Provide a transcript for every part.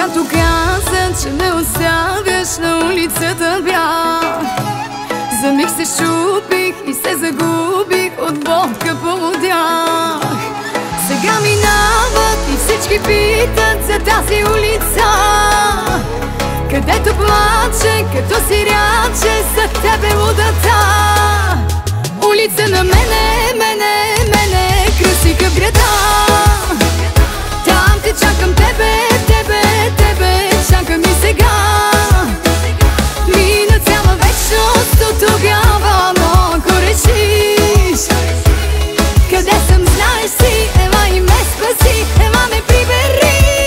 Когато каза, че ме оставяш, на улицата бях. За миг се щупих и се загубих, от болка полудях. Сега минават и всички питат за тази улица, където плаче, като сираче за тебе лудата. Улица на мене, мене, красика в града. Там те чакам тебе, чакам и сега. Мина цяла вечност от тогава, но ако решиш къде съм, знаеш си, ела и ме спаси, ела ме прибери.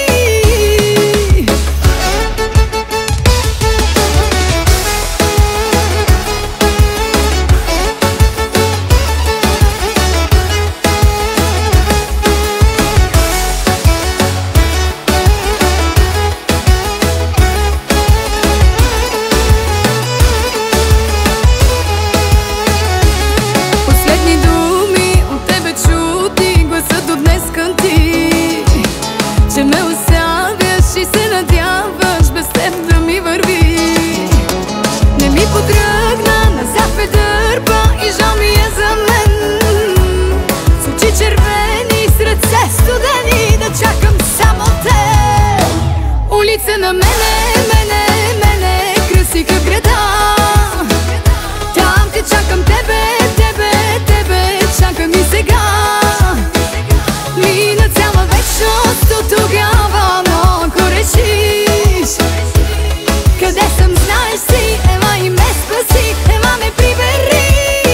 Че ме оставяш и се надяваш без теб да ми върви. Не ми потръгна, назад ме дърпа и жал ми е за мен. С очи червени, с ръце студени, да чакам само те. Улица на мене, красика в града. Там те чакам тебе, чакам и сега. Мина цяла вечност от тогава, но ако решиш къде съм, знаеш си, ела и ме спаси, ела ме прибери.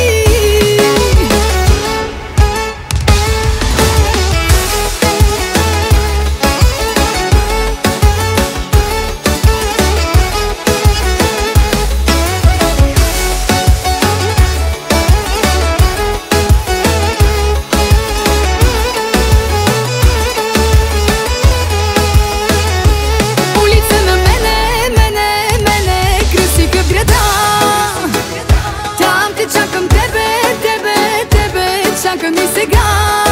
Чакам и сега.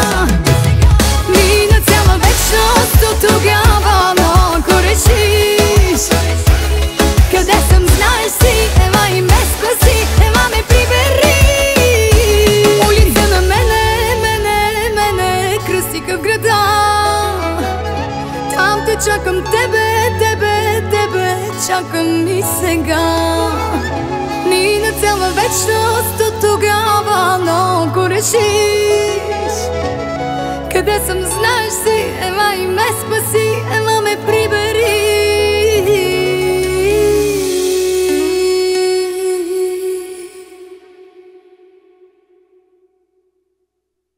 Мина цяла вечност от тогава, но ако решиш къде съм, знаеш си, ела и ме спаси, ела ме прибери. Улица на мене, красика в града. Там те чакам тебе, чакам и сега. Мина цяла вечност от тогава, но ако решиш къде съм, знаеш си, ела и ме спаси.